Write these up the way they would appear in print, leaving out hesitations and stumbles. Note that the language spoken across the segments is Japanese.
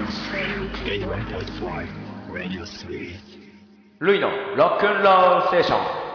81.5 Radio Street ルイのロックンロールステーション。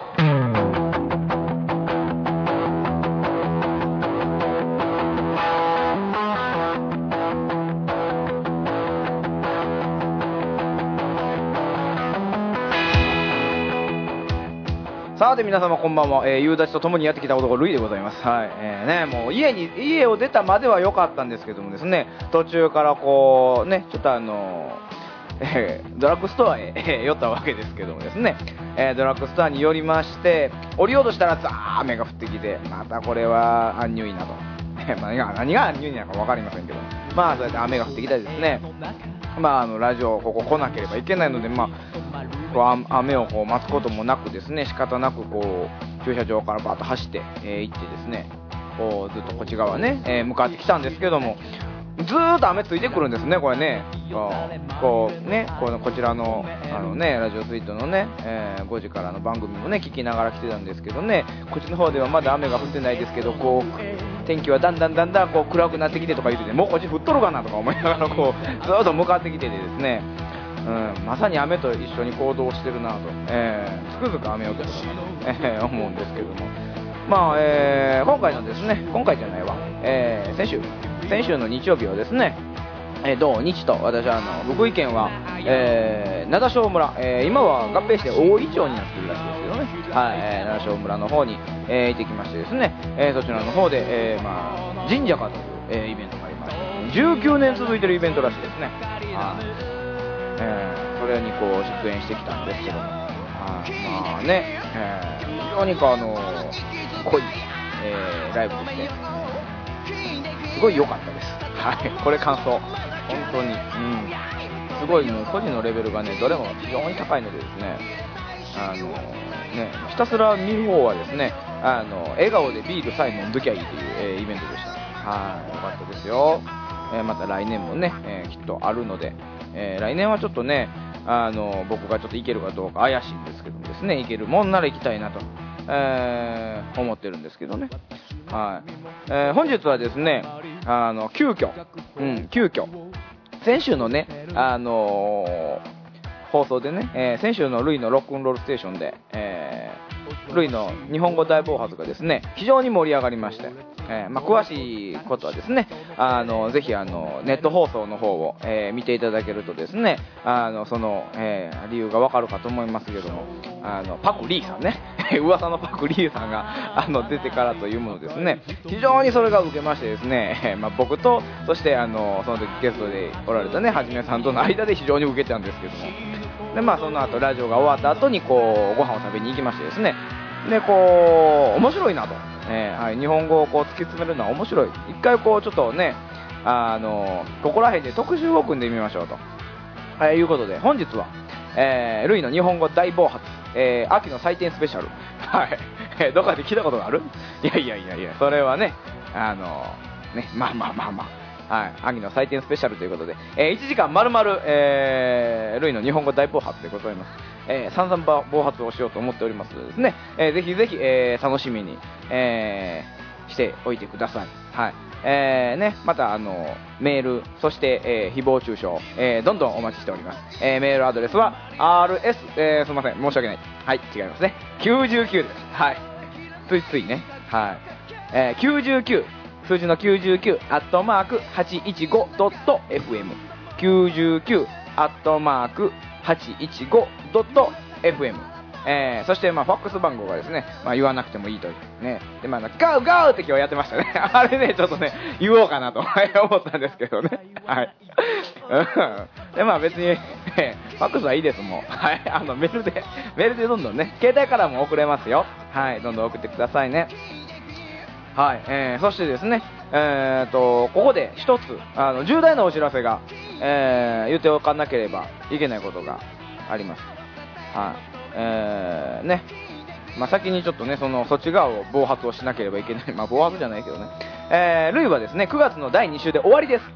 さて皆様こんばんは、夕立とともにやってきた男ルイでございます。はい、もう家を出たまでは良かったんですけどもですね、途中からこうねちょっとドラッグストアへ、寄ったわけですけどもですね、ドラッグストアに寄りまして降りようとしたらザー雨が降ってきて、またこれはアンニュイなと何がアンニュイなのか分かりませんけど、まあそうやって雨が降ってきたりですね、まあラジオここ来なければいけないので、まあ雨をこう待つこともなくですね、仕方なくこう駐車場からバーッと走って、行ってですね、こうずっとこっち側ね、向かってきたんですけども、ずーっと雨ついてくるんですね、これね。こちらのラジオスイートのね、5時からの番組もね聞きながら来てたんですけどね、こっちの方ではまだ雨が降ってないですけど、こう天気はだんだんこう暗くなってきてとか言ってて、もうこっち降っとるかなとか思いながらこうずーっと向かってきててですね、まさに雨と一緒に行動してるなと、つくづく雨男だなと、思うんですけども、まあ、今回のですね、今回じゃないわ、先週の日曜日はですね、土日と私は福井県は、灘庄村、今は合併して大井町になっているらしいですけどね、はい、灘庄村の方に、行ってきましてですね、そちらの方で、神社かという、イベントがありまして、19年続いてるイベントらしいですね。それにこう出演してきたんですけども、まあね、非常に濃い、ライブでして、すごい良かったです。はい、これ感想、本当に、すごいもう個人のレベルがね、どれも非常に高いのでですね、ひたすら見る方はですね、笑顔でビールさえ飲んどきゃいいという、イベントでした。はい、良かったですよ。また来年もね、きっとあるので、来年はちょっとね、僕がちょっと行けるかどうか怪しいんですけどもですね、行けるもんなら行きたいなと、思ってるんですけどね。はい、本日はですね、急遽先週のね、放送でね、先週のルイのロックンロールステーションで、ルイの日本語大暴発がですね非常に盛り上がりまして、詳しいことはですね、ぜひネット放送の方を、見ていただけるとですね、その、理由がわかるかと思いますけども、パクリーさんね噂のパクリーさんが出てからというものですね、非常にそれが受けましてですね、僕とそしてその時ゲストでおられたねはじめさんとの間で非常に受けたんですけども、でその後ラジオが終わった後にこうご飯を食べに行きましてですね、でこう面白いなと、日本語をこう突き詰めるのは面白い、一回こうちょっとねここら辺で特集を組んでみましょうと、いうことで本日は、ルイの日本語大暴発、秋の祭典スペシャルはいどっかで聞いたことがある？いやそれはねまあはい、秋の祭典スペシャルということで、1時間丸々、ルイの日本語大暴発でございます。散々暴発をしようと思っておりますのでですね、ぜひぜひ、楽しみに、しておいてください。はい、またメール、そして、誹謗中傷、どんどんお待ちしております。メールアドレスは rs、すいません申し訳ない、はい違いますね、99です。はい、ついね、はい、99数字の99アットマーク 815.fm 99アットマーク 815.fm、そしてファックス番号がですね、言わなくてもいいというね、でガウガウって今日やってましたねあれねちょっとね言おうかなと思ったんですけどね、はいで別にファックスはいいですもん、はい、メールでどんどんね携帯からも送れますよ、はい、どんどん送ってくださいね。はい、そしてですね、ここで一つ重大なお知らせが、言っておかなければいけないことがあります。はい、先にちょっとねそっち側を暴発をしなければいけない、暴発じゃないけどね、ルイはですね9月の第2週で終わりです。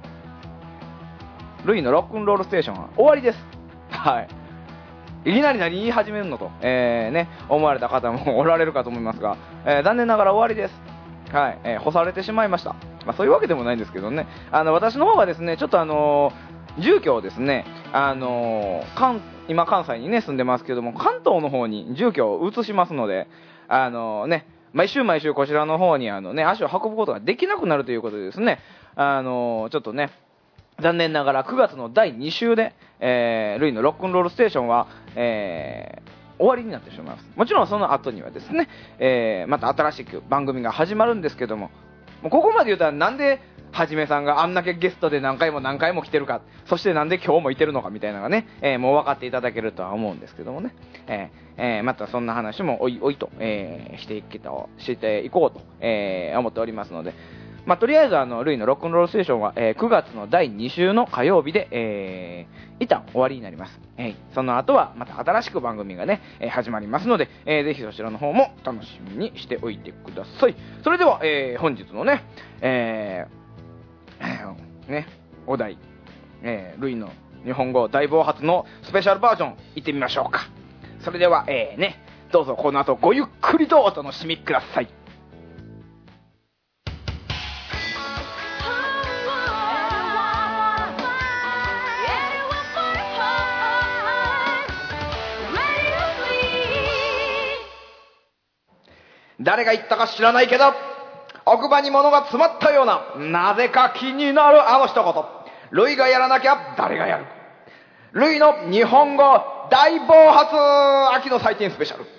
ルイのロックンロールステーションは終わりです。はい、いきなり何言い始めるのと、思われた方もおられるかと思いますが、残念ながら終わりです。はい、干されてしまいました。そういうわけでもないんですけどね、私の方がですねちょっと住居をですね、今関西にね住んでますけども、関東の方に住居を移しますので、毎週こちらの方に足を運ぶことができなくなるということでですね、ちょっとね、残念ながら9月の第2週で、ルイのロックンロールステーションは、終わりになってしまいます。もちろんその後にはですね、また新しく番組が始まるんですけども、もうここまで言うたらなんではじめさんがあんだけゲストで何回も来てるか、そしてなんで今日もいてるのかみたいなのがね、もう分かっていただけるとは思うんですけどもね、またそんな話もおいおいと、していこうと、思っておりますので、とりあえずルイのロックンロールステーションは、9月の第2週の火曜日で、一旦終わりになります。その後はまた新しく番組がね、始まりますので、ぜひそちらの方も楽しみにしておいてください。それでは、本日のね、お題、ルイの日本語大暴発のスペシャルバージョン行ってみましょうか。それでは、どうぞこの後ごゆっくりとお楽しみください。誰が言ったか知らないけど、奥歯に物が詰まったような、なぜか気になるあの一言。ルイがやらなきゃ誰がやる。ルイの日本語大暴発秋の祭典スペシャル。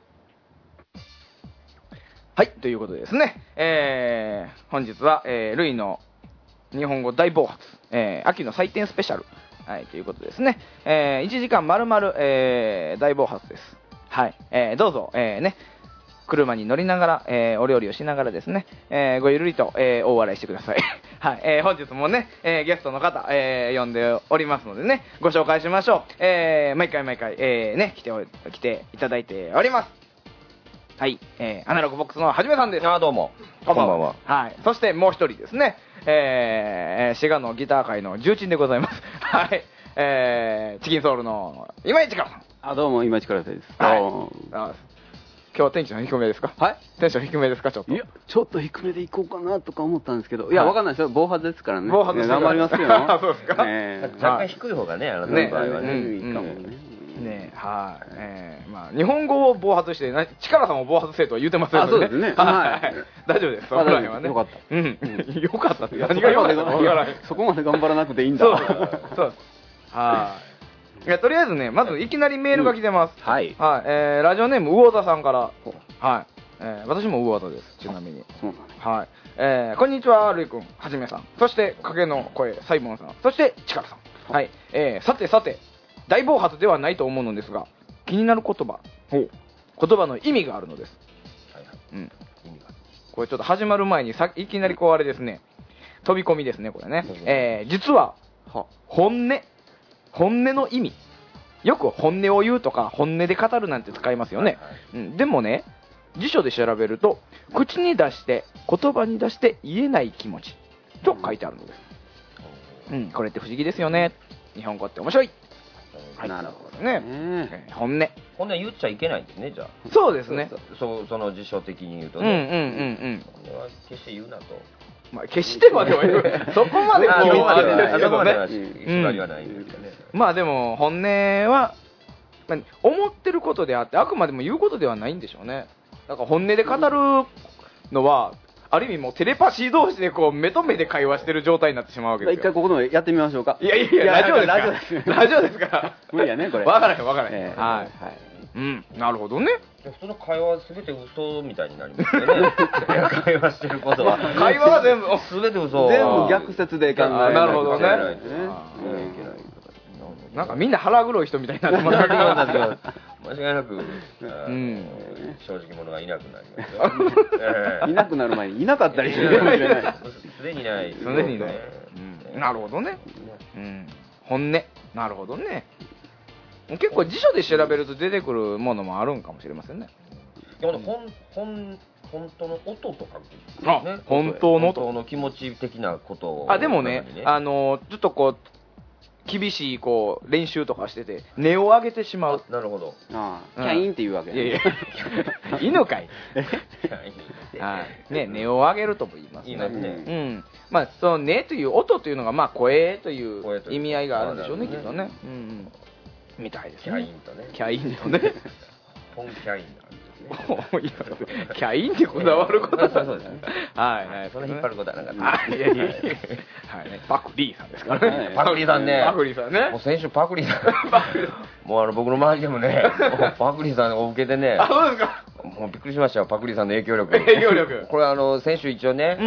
はい、ということでですね、本日は、ルイの日本語大暴発、秋の祭典スペシャル、はい、ということですね、1時間丸々、大暴発です。はい、どうぞ、車に乗りながら、お料理をしながらですね、ごゆるりと、大笑いしてください。はい、本日もね、ゲストの方、呼んでおりますのでね、ご紹介しましょう。毎回、ね、来ていただいております。はい、アナログボックスのはじめさんです。 どうも。こんばんは。 はい、そしてもう一人ですね、滋賀のギター界の重鎮でございます。はい、チキンソウルの今市からさん。 どうも、今市からです。 はい。今日はテンション低めですか？ はい。 テンション低めですか？ちょっと。 いや、ちょっと低めでいこうかなとか思ったんですけど、いや、わかんないですよ。暴発ですからね。 暴発ですから頑張りますよ。 そうですか。 若干低い方がね、ね、場合はね、 いいかもね。 ね、はい。日本語を暴発して、力さんも暴発せえとは言ってますよね。 そうですね。 はい。大丈夫です。そのぐらいはね。 よかった。 よかったって。何がよかった？ そこまで頑張らなくていいんだ。 そう。はい。とりあえずね、まずいきなりメールが来てます。 はい。 はい。ラジオネーム魚座さんから。はい。私も魚座です。ちなみに。 そうなんです。 はい。こんにちは、るいくん、はじめさん。そして、影の声、サイモンさん。そして、チカラさん。はい。さて、大暴発ではないと思うのですが、気になる言葉の意味があるのです。うん。これちょっと始まる前にいきなりこうあれですね、飛び込みですね、これね。実は、本音の意味。よく本音を言うとか、本音で語るなんて使いますよね。でもね、辞書で調べると、口に出して、言葉に出して言えない気持ちと書いてあるのです。これって不思議ですよね。日本語って面白い。 なるほどね。本音言っちゃいけないんですね、じゃあ。 そうですね。 その辞書的に言うとね。本音は決して言うなと。 決してまでは言う。そこまで決めてるんですけどね。 縛りはないんですよね。 まあでも本音は思ってることであって、あくまでも言うことではないんでしょうね。だから本音で語るのはある意味もうテレパシー同士でこう目と目で会話してる状態になってしまうわけですよ。 一回ここでやってみましょうか。 いやラジオですから無理やねこれ。 わからへん。はい。なるほどね。 普通の会話は全て嘘みたいになりますよね。会話してることは。 会話は全部全て嘘。 全部逆説で考えないと。 なるほどね。なんかみんな腹黒い人みたいになってますけど。 間違いなく正直者がいなくなりますよ。 いなくなる前にいなかったりするかもしれない。 すでにない。 なるほどね。本音。なるほどね。結構辞書で調べると出てくるものもあるんかもしれませんね。 本当の音とかね。 本当の気持ち的なことを。 でもね、ちょっとこう厳しいこう練習とかしてて根を上げてしまう。 なるほど。 キャインって言うわけいやいや犬かい。はいね、根を上げるとも言いますね。 言いますね。 うん、まあその根という音というのがまあ声という意味合いがあるんでしょうね、きっとね。うん、みたいですね。 キャインとね。 キャインとね。 本キャインなんですね。 キャインってこだわることはそうですね。 はいはい。 それ引っ張ることはなかった。 いやいやいや。はいね、パクリーさんですからね。 パクリーさんね。 パクリーさんね。 もう先週パクリーさん。もう僕の周りでもね、パクリーさんを受けてね。 あ、そうですか。 もうびっくりしましたよ、パクリーさんの影響力。 影響力。 これ先週一応ね、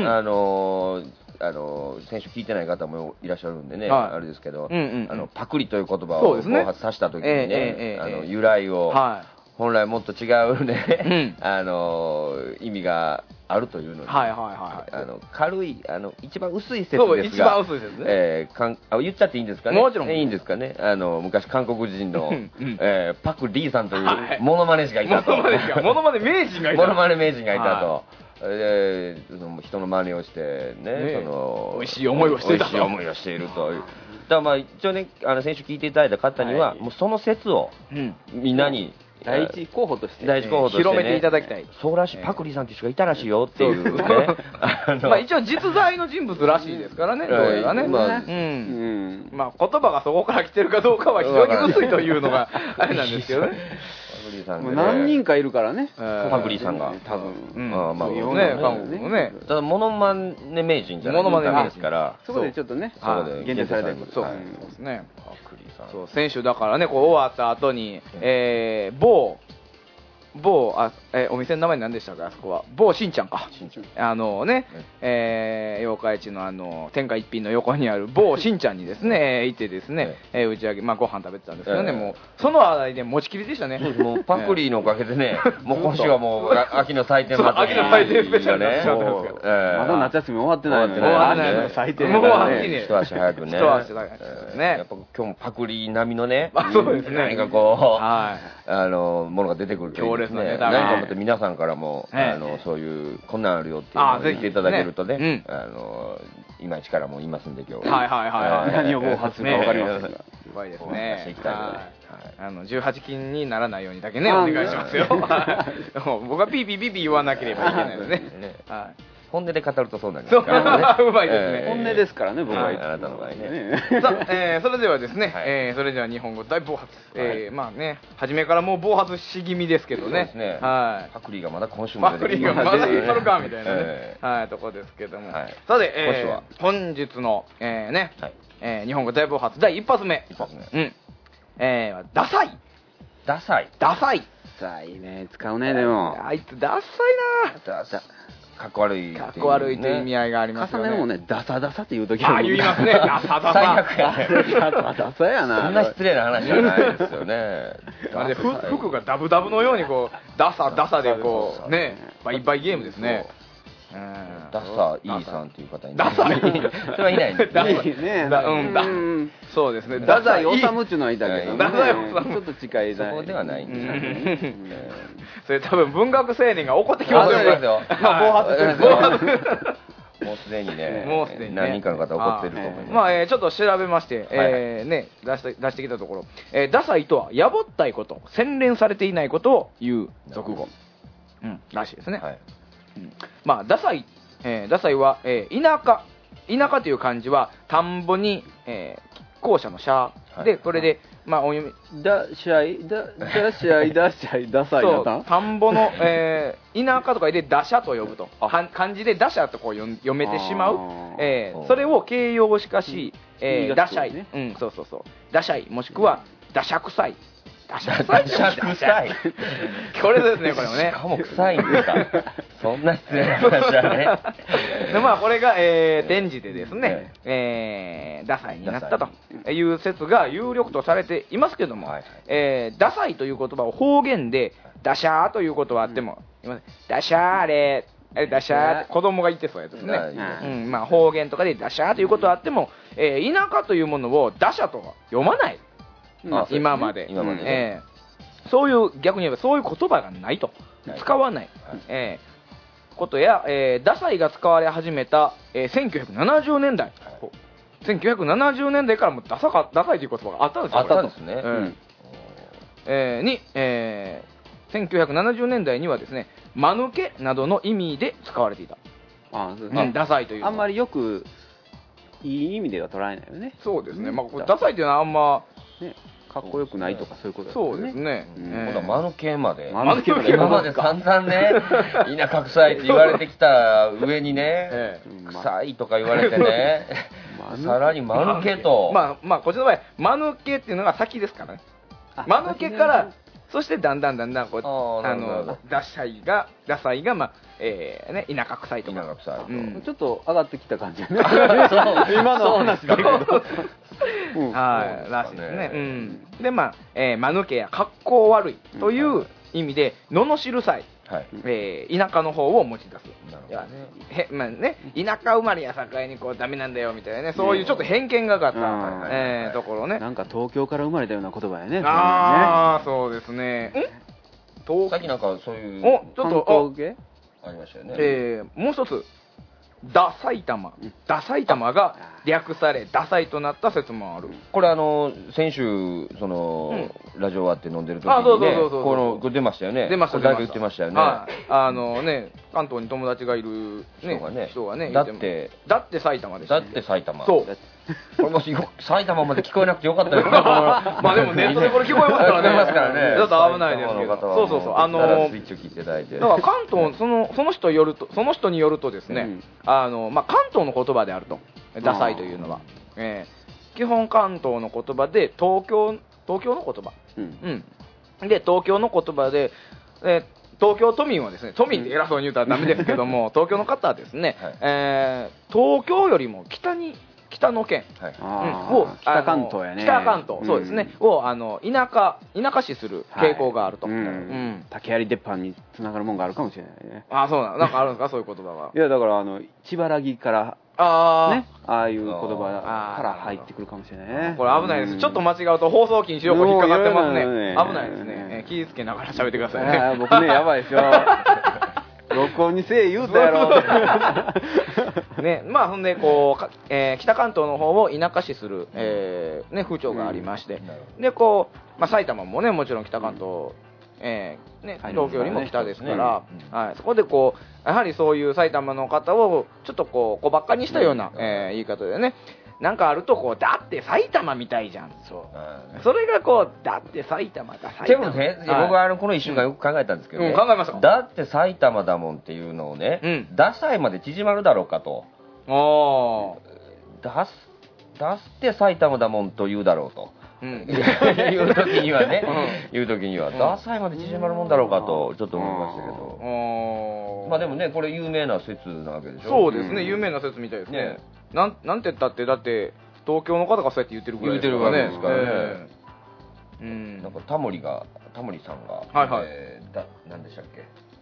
先週聞いてない方もいらっしゃるんでね、 はいあれですけど、パクリという言葉をそうですね暴発させた時にね、由来を、本来もっと違うね、意味があるというのに、軽い一番薄い説ですが、 一番薄い説ね。 言っちゃっていいんですかね。 もちろんいいんですかね。昔韓国人のパクリーさんというモノマネ師がいたと。 モノマネ名人がいた。 モノマネ名人がいたと。人の真似をしてね、 美味しい思いをしていたと。 美味しい思いをしているという。だからまあ一応ね、先週聞いていただいた方には、もうその説をみんなに第一候補として広めていただきたい。 そうらしい、パクリさんって人がいたらしいよっていうね。 まあ一応実在の人物らしいですからね、どうやらね。まあ言葉がそこから来てるかどうかは非常に薄いというのがあれなんですけどね。 何人かいるからね、 パクリさんが多分。 まあね、韓国のね。 ただモノマネ名人じゃないですから、 そこでちょっとね、限定されてる。 そうですね。先週だからね、こう終わった後に某お店の名前何でしたか、あそこは某しんちゃんか、妖怪市の天下一品の横にある某しんちゃんにですね行ってですね、打ち上げ、まあご飯食べてたんですけどね、もうその話題で持ちきりでしたね。 もうパクリのおかげでね、もう今週はもう秋の祭典まで、 秋の祭典スペシャルになってしまったんですけど、 まだ夏休み終わってないのに、 秋の祭典もう秋ね、 一足早くね、 一足早くね、 やっぱ今日もパクリ並みのね、 そうですね、 何かこうものが出てくるというですね、何かまた皆さんからもそういうこんなんあるよっていうのを言っていただけるとね、今一からも言いますんで今日は何を暴発するか分かりませんが、 うまいですね。18禁にならないようにだけねお願いしますよ。僕はピーピーピーピー言わなければいけないですね。 本音で語るとそうなんですからね。うまいですね。 本音ですからね、僕は。 あなたの場合ね。 さあ、それではですね、それでは日本語大暴発。まあね、初めからもう暴発し気味ですけどね。 パクリがまだ今週も出てきて、 パクリがまだ言っとるかみたいなね、とこですけども。さて、本日の日本語大暴発第一発目。ダサい。 ダサい。 ダサいね、使うね、でも。 あいつダサいな。 かっこ悪い。 かっこ悪いという意味合いがありますよね。 重ねもね、ダサダサって言うときは。 言いますね。ダサダサ。 最悪やね。 ダサやな。 そんな失礼な話じゃないですよね。 あれで服がダブダブのようにこうダサダサでこうね、バイバイゲームですね。 ダサイーさんっていう方に。 ダサイ。 それはいないんですね。 そうですね。 ダサイオサムっちゅうのはいたけど、 ダサイオサムちょっと近い。 そこではないんですよね。 それ多分文学青年が怒ってきますよ。暴発してる。 もうすでにね、何人かの方怒ってると思います。 まあちょっと調べまして出してきたところ、ダサいとはやぼったいこと、洗練されていないことを言う俗語らしいですね。まあダサいは田舎という漢字は田んぼに校舎の舎で、これでまあお読みダサいそう田んぼの田舎とかで打舎と呼ぶと、漢字で打舎とこう読めてしまう、それを形容詞化し打舎い、そう打舎いもしくは打舎臭い。打舎臭い。 これですね、これもね。 しかも臭いんですか。そんな失礼な話だね。 でまあこれが転じてですね、ダサいになったという説が有力とされていますけども、ダサいという言葉を方言でダシャーということはあっても、ダシャーレダシャーって子供が言ってそうやつですね。まあ方言とかでダシャーということはあっても、田舎というものをダシャとは読まない。今まで、そういう逆に言えばそういう言葉がないと、使わない、ことや、ダサいが使われ始めた、1970年代 1970年代からもダサいという言葉があったんですよ。 あったんですね。 1970年代にはですね、間抜けなどの意味で使われていた。ダサいという。 あんまりよくいい意味では捉えないよね。 そうですね。まあダサいというのはあんまね、かっこよくないとかそういうことですね。そうですね。 今度は間抜けまで。 今まで散々ね、田舎臭いって言われてきた上にね、臭いとか言われてね、さらに間抜けと。 まあこっちの場合、間抜けっていうのが先ですからね。間抜けから、そしてだんだんこうダサいがまあ田舎臭いとか、 ちょっと上がってきた感じね。今の話だけど。 はいらしいですね。で間抜けや格好悪いという意味で罵る際、田舎の方を持ち出す。まあね、田舎生まれや境にこうダメなんだよみたいなね、そういうちょっと偏見がかったところね。 なんか東京から生まれたような言葉やね。 ああ、そうですね。 さっきなんかそういうちょっとありましたよね。 もう一つ。ダ埼玉が略されダサいとなった説もある。 これ先週その、ラジオ終わって飲んでる時にね、これ出ましたよね。 出ました。 だいぶ言ってましたよね。 ね、関東に友達がいる人がね、 だって埼玉でした。 だって埼玉。 そう。 これもし埼玉まで聞こえなくてよかったよ。 まあでもネットでこれ聞こえますからね。だと危ないですけど。そうスイッチを聞いていただいて。 だから関東その人によるとですね、関東の言葉であると、ダサいというのは、基本関東の言葉で東京の言葉、で東京の言葉で、東京都民はですね、都民って偉そうに言うたらダメですけども、東京の方はですね、東京よりも北の県を北関東やね。 北関東、そうですね、を田舎視する傾向があると。 竹槍鉄板につながるもんがあるかもしれないね。 そうなんかあるんですか、そういう言葉が。 いやだから千原からね、ああいう言葉から入ってくるかもしれないね。 これ危ないです。ちょっと間違うと放送禁止用語引っかかってますね。危ないですね。気ぃつけながら喋ってくださいね。 僕ね、やばいですよ。録音にせえ言うたやろ。 ね、まあほんでこう、北関東の方を田舎視する、風潮がありまして、でこう、埼玉もねもちろん北関東、東京よりも北ですから、そこでこうやはりそういう埼玉の方をちょっとこう小ばっかにしたような、言い方でね、なんかあるとこうだって埼玉みたいじゃん、それがこうだって埼玉だ埼玉。 でもね、僕はこの1週間よく考えたんですけどね、 考えました。 だって埼玉だもんっていうのをね、ダサいまで縮まるだろうかと。だって埼玉だもんと言うだろうと。言う時にはね、ダサいまで縮まるもんだろうかとちょっと思いましたけど。まあでもね、これ有名な説なわけでしょ。 そうですね、有名な説みたいですね。なんて言ったってだって東京の方がそうやって言ってるぐらいですからね。 言ってるわけですからね。なんかタモリさんが何でしたっけ？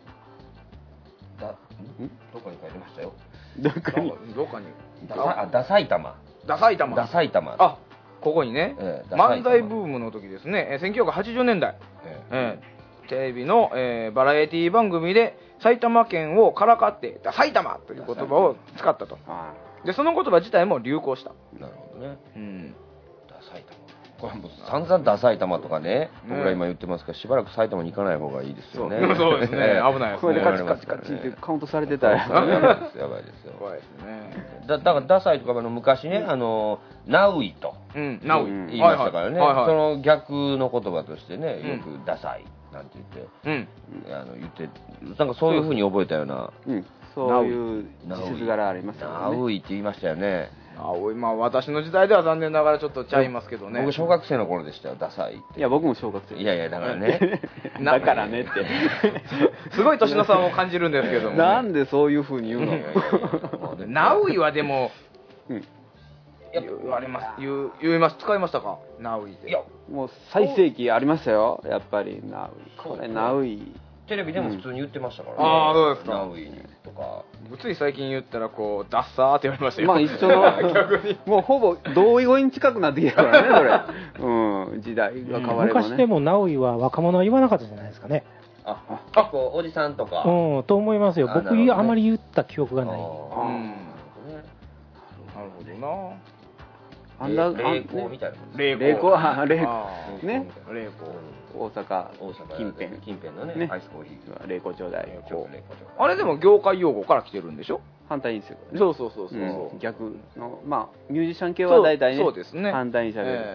どこに書いてましたよ。 どこに？ ダサい玉。 あ、ここにね、漫才ブームの時ですね、1980年代、テレビの、バラエティ番組で埼玉県をからかってダサい玉という言葉を使ったと。でその言葉自体も流行した。 なるほどね。ダサい玉。これもう散々ダサい玉とかね、僕ら今言ってますから、しばらく埼玉に行かない方がいいですよね。 そうですね、危ないですね。 これでカチカチカチってカウントされてたらやばいですよ。 怖いですね。 だからダサいとか昔ね、ナウイと言いましたからね、その逆の言葉としてね、よくダサいなんて言ってなんかそういう風に覚えたような、 そういう地図柄ありますよね。 ナウイって言いましたよね。 まあ私の時代では残念ながらちょっとちゃいますけどね。 僕小学生の頃でしたよ、ダサいって。 いや僕も小学生。 いやだからね。 だからねって。 すごい年の差を感じるんですけども。 なんでそういう風に言うの？ ナウイはでも言われます。使いましたか？ナウイで。 いやもう最盛期ありましたよ、やっぱりナウイ。これナウイ。 テレビでも普通に言ってましたからね。 ああ、そうですか。 ナウイとか。 つい最近言ったらこうダッサーって言われましたよ。 まあ一緒のもうほぼ同意語に近くなってきたからね、それ。時代が変わればね。 昔でもナウイは若者は言わなかったじゃないですかね。 こうおじさんとか。 と思いますよ。僕あまり言った記憶がない。 なるほどな。 霊光みたいな。 霊霊光ね。 霊光大阪近辺のねアイスコーヒー霊光ちょうだい。 あれでも業界用語から来てるんでしょ。 反対にする。 そう逆のまあミュージシャン系は大体ね。 そうですね。 反対に喋る。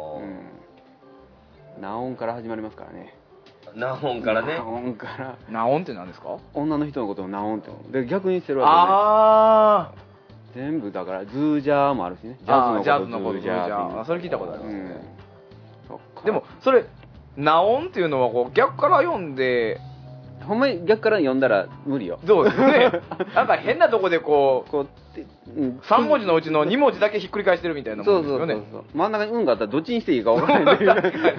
ナオンから始まりますからね。 ナオンからね。 ナオンって何ですか？ 女の人のことをナオンってで逆にしてるわけね。全部だからズージャーもあるしね。ジャズのことズージャー。 それ聞いたことありますね。でもそれナオンっていうのはこう逆から読んで、 ほんまに逆から読んだら無理よ。 そうですね。なんか変なとこでこう3文字のうちの2文字だけひっくり返してるみたいなもんですよね。 そう真ん中に運があったらどっちにしていいか分からないんだけど。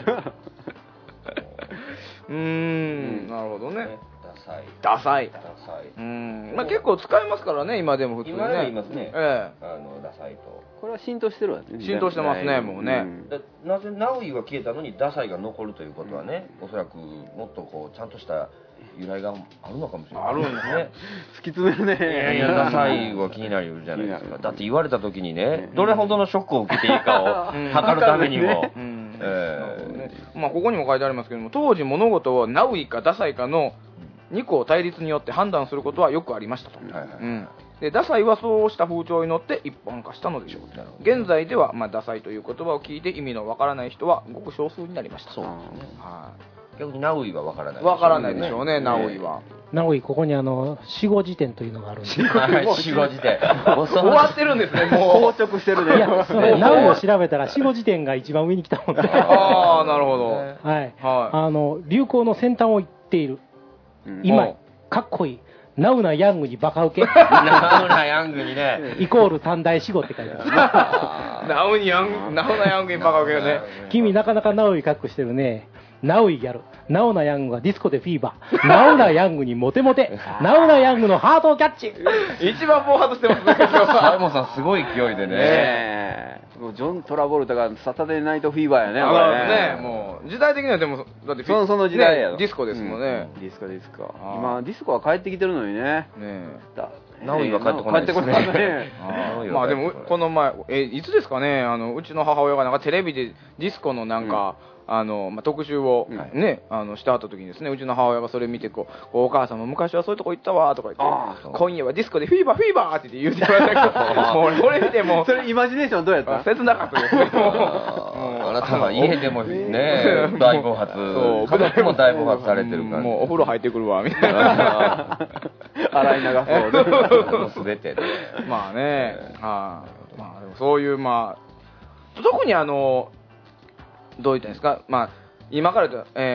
なるほどね。ダサい。まあ結構使いますからね、今でも普通にね。 今でも言いますね。ダサいと。 これは浸透してるわね。 浸透してますね、もうね。 なぜナウイが消えたのにダサいが残るということはね、おそらくもっとこうちゃんとした由来があるのかもしれない。 あるんですね。 突き詰めるね。 いやダサいは気になるじゃないですか。だって言われた時にね、どれほどのショックを受けていいかを測るためにも。 まあここにも書いてありますけども、当時物事をナウイかダサいかの2個対立によって判断することはよくありましたと。でダサいはそうした風潮に乗って一般化したのでしょう。現在では、まあ、ダサいという言葉を聞いて意味のわからない人はごく少数になりました。 そうですね。逆にナウイはわからない。 わからないでしょうね、ナウイは。 ナウイ、ここに死後辞典というのがあるんで。 死後辞典。 終わってるんですね、もう。 硬直してるね。 いや、それ、ナウイを調べたら死後辞典が一番上に来たもんで。 ああ、なるほど。 はい。流行の先端を行っている。今、かっこいい。ナウなヤングにバカウケ。 ナウなヤングにね。 イコール短大死後って書いてある。 ナウなヤングにバカウケよね。 君なかなかナウイ隠してるね。ナウイギャル。ナウなヤングがディスコでフィーバー。ナウなヤングにモテモテ。ナウなヤングのハートをキャッチ。 一番暴発してますね。 サイモンさんすごい勢いでね。 もうジョン・トラボルタがサタデーナイトフィーバーやね。 ね、もう時代的にはでもだってその時代やディスコですもんね。 ディスコ。今ディスコは帰ってきてるのにね。 ナウイは帰ってこないですね。 まあでもこの前いつですかね、うちの母親がなんかテレビでディスコのなんか特集をねしてはった時にですね、うちの母親がそれ見てこうお母さんも昔はそういうとこ行ったわとか言って今夜はディスコでフィーバーって言ってましたけど、もうこれ見てもそれイマジネーションどうやった？ 切なかったですね。 あなたは家でもね大暴発、家族も大暴発されてるから、 もうお風呂入ってくるわみたいな。 洗い流そう全てね。 まあね、まあでもそういう特にどう言ったんですか、まあ今から言うと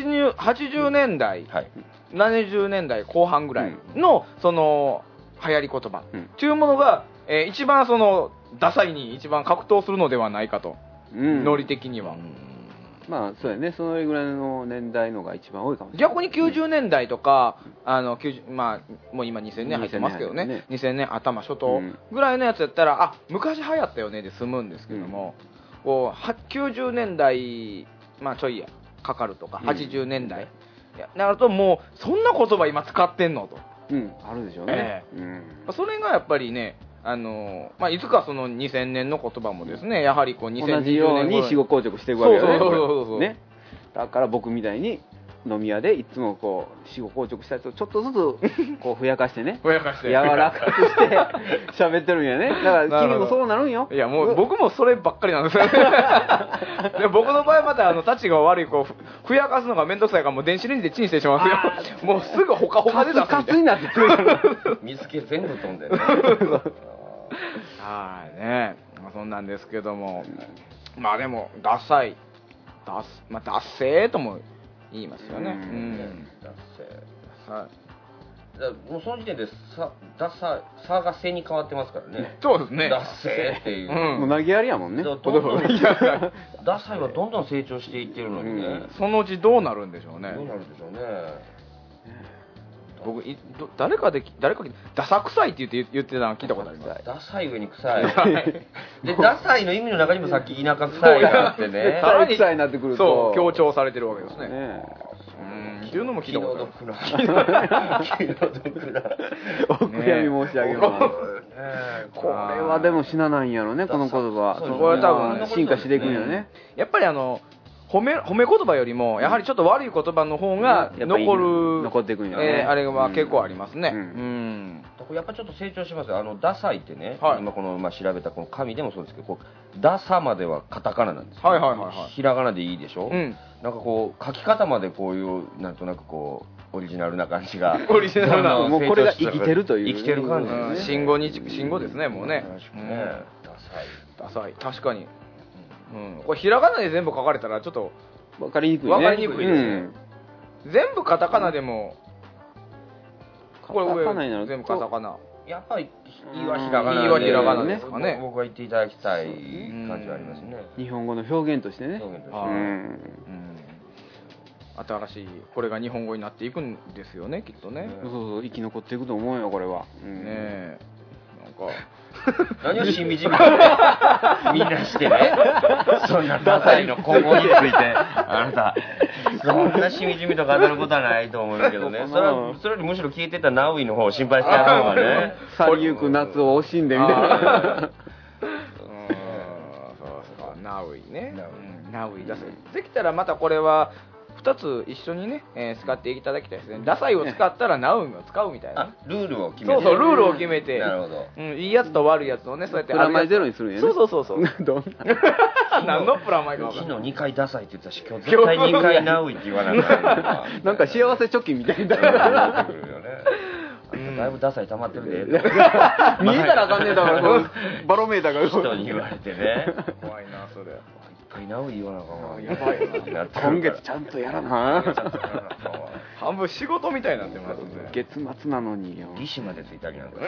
80年代、70年代後半ぐらいのその流行り言葉というものが一番そのダサいに一番格闘するのではないかと、ノリ的には。 まあそうやね、そのぐらいの年代のが一番多いかもしれない。 逆に90年代とかまあもう今2000年入ってますけどね、2000年頭初頭ぐらいのやつやったら昔流行ったよねで済むんですけども、こう90年代ちょいかかるとか80年代なるともうそんな言葉今使ってんのと、 あるでしょうね。 それがやっぱりね、いつかその2000年の言葉もですね、やはりこう2020年同じように死後硬直していくわけよね。だから僕みたいに飲み屋でいつもこう死後硬直したやつをちょっとずつこうふやかしてね、柔らかくして喋ってるんやね。だから君もそうなるんよ。 いやもう僕もそればっかりなんですよね。で僕の場合またタチが悪いこうふやかすのがめんどくさいからもう電子レンジでチンしてしまうんですよ。もうすぐほかほかで出すみたいな。 カツになってる。 水気全部飛んでる。 はいね、そんなんですけども、まあでもダサいダッセーとも言いますよね。 もうその時点でダサがセに変わってますからね。 そうですね。 ダッセーっていう。 もう投げやりやもんね。 ダサいはどんどん成長していってるのにね。 そのうちどうなるんでしょうね。 どうなるんでしょうね。 僕誰かダサ臭いって言ってたの聞いたことあります。 ダサい上に臭い。でダサいの意味の中にもさっき田舎臭いがあってね。 さらに臭いになってくるとそう強調されてるわけですね。っていうのも聞いたことある。 お悔やみ申し上げます。 これはでも死なないんやろね、この言葉。 これ多分進化していくんよね。 やっぱり褒め言葉よりもやはりちょっと悪い言葉の方が残っていくんよね。 あれは結構ありますね。 やっぱちょっと成長しますよ。ダサいってね、今この調べたこの紙でもそうですけど、ダサまではカタカナなんですよ。ひらがなでいいでしょ。なんかこう書き方までこういうなんとなくこうオリジナルな感じが。 オリジナルな。 もうこれが生きてるという。 生きてる感じですね。 信号ですね、もうね。ダサい。確かに。これひらがなで全部書かれたらちょっと分かりにくいね。 分かりにくいですね。全部カタカナでもこれ上全部カタカナ。 やっぱり「い」はひらがな。 「い」はひらがなですかね。 僕が言っていただきたい感じはありますね。 日本語の表現としてね。 新しいこれが日本語になっていくんですよね、きっとね。 そう生き残っていくと思うよ、これは。ねえ。なんか何をしみじみみんなしてね、そんなダサいの今後についてあなたそんなしみじみと語ることはないと思うけどね。それよりむしろ聞いてたナウイの方を心配してやるのがね、 去りゆく夏を惜しんでみたいな。 そうですか、ナウイね。ナウイダサいできたらまたこれは2つ一緒にね、使っていただきたいですね。ダサいを使ったらナウイを使うみたいな。 ルールを決めて。 そうルールを決めて。 なるほど。 いいやつと悪いやつをね、そうやってプラマイゼロにするんやね。 そうどんな何のプラマイか昨日2回ダサいって言ったし、今日絶対2回ナウイって言わなかったなんか幸せ貯金みたいな。 だいぶダサい溜まってるで。 見えたらあかんねえだから、バロメーターが人に言われてね。 怖いな、それ。 ナウイ言わなあかんわ。 やばいな。 今月ちゃんとやらな。 半分仕事みたいになってますね。 月末なのによ。 利子までついたりなんか。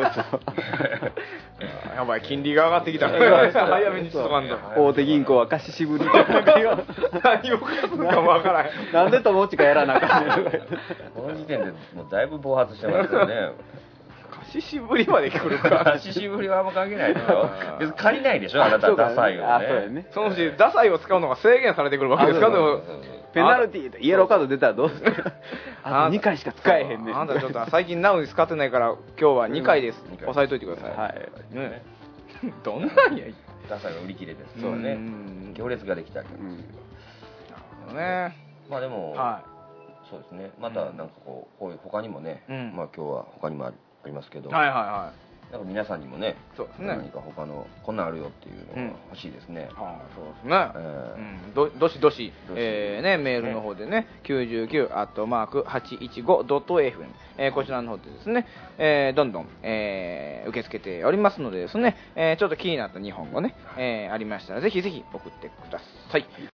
やばい、金利が上がってきた。早めにしとかんと。 大手銀行は貸し渋り。 何を貸すかもわからへん。 なんで友近やらなあかんねん。 この時点でもうだいぶ暴発してますよね。 貸し渋りまで来るか。 貸し渋りはあんま関係ないでしょ。別に借りないでしょ、あなたダサいをね。 そのうちダサいを使うのが制限されてくるわけですか。 ペナルティーでイエローカード出たらどうする？あと2回しか使えへんねん。 あんたちょっと最近ナウに使ってないから今日は2回です。押さえといてください。 はい。 どんなんや。 ダサいが売り切れです。そうね。行列ができたり。なるほどね。 まあでもそうですね。またなんかこういう他にもね、まあ今日は他にもありますけど。なんか皆さんにもね、何か他のこんなんあるよっていうのが欲しいですね。 そうですね。どしどしメールの方でね、99@815.fm こちらの方でですね、どんどん受け付けておりますのでですね、ちょっと気になった日本語ね、ありましたらぜひぜひ送ってください。